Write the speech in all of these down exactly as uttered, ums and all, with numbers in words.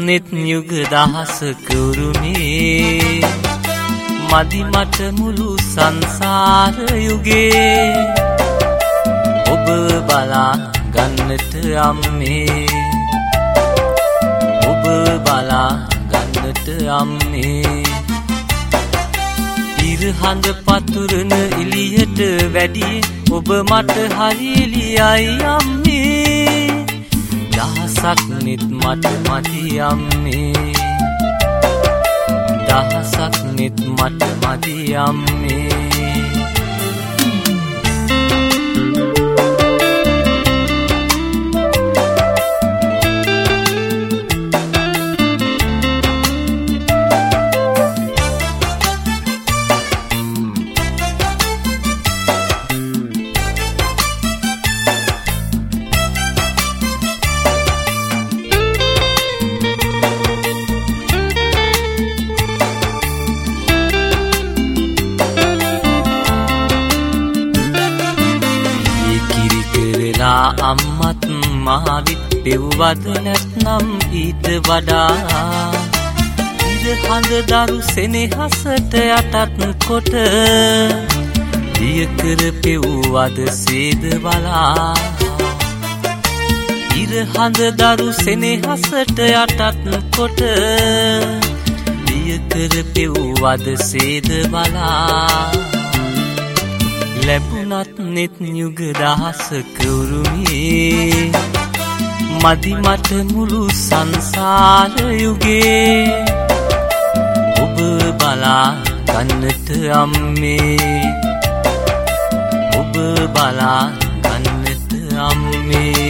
නෙත් යුග දහසක උරුමේ මදි මට මුළු සංසාර යුගේ ඔබ බලා ගන්නට අම්මේ ඔබ බලා ගන්නට අම්මේ ඉරහඳ පතුරන එළියට වැඩි ඔබ මට හරි එළියයි අම්මේ දහසක් නෙත් මට මදි අම්මේ දහසක් නෙත් මට මදි අම්මේ අම්මත් මාවිත් පෙව්වද නැත්නම් ඊට වඩා ඉර හඳ දරු සෙනෙහසට යටත් කොට දිය කර පෙව්වද සේද බලා ඉර හඳ දරු සෙනෙහසට යටත් කොට දිය කර පෙව්වද සේද බලා ලැබුණත් නෙත් යුග දහසක උරුමේ මදි මට මුළු සංසාර යුගේ ඔබ බලා ගන්නට අම්මේ ඔබ බලා ගන්නට අම්මේ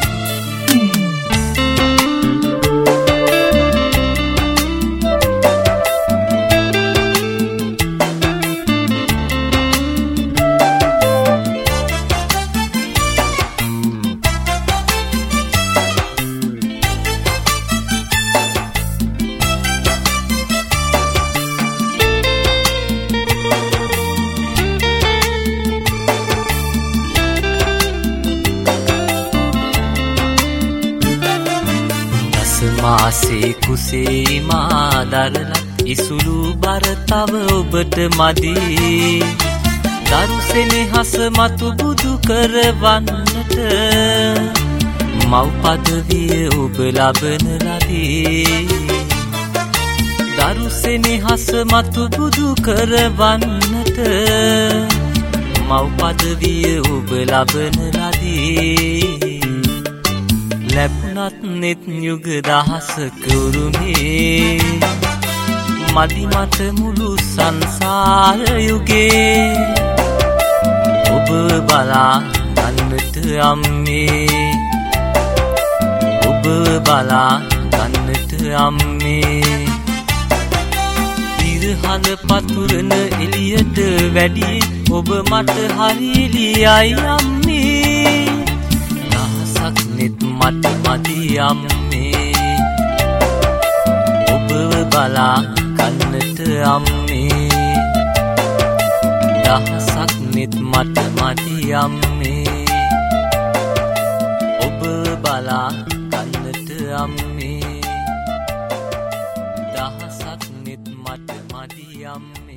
මාසේ කුසේ මා දරලා ඉසුළු බර තව ඔබට මදි දරු සෙනෙහස මතු බුදු කරවන්නට මව් පදවිය ඔබ ලබන ලදී දරු සෙනෙහස මතු බුදු කරවන්නට මව් පදවිය ඔබ ලබන ලදී ලැබුණත් නෙත් යුග දහසක උරුමේ මදි මට මුළු සංසාර යුගේ ඔබ බලා ගන්නට අම්මේ ඔබ බලා ගන්නට අම්මේ ඉරහඳ පතුරන එළියට වැඩි ඔබ මට හරි එළියයි අම්මේ නෙත් මට මදි අම්මේ ඔබ බලා ගන්නට අම්මේ දහසක් නෙත් මට මදි අම්මේ ඔබ බලා ගන්නට අම්මේ දහසක් නෙත් මට මදි අම්මේ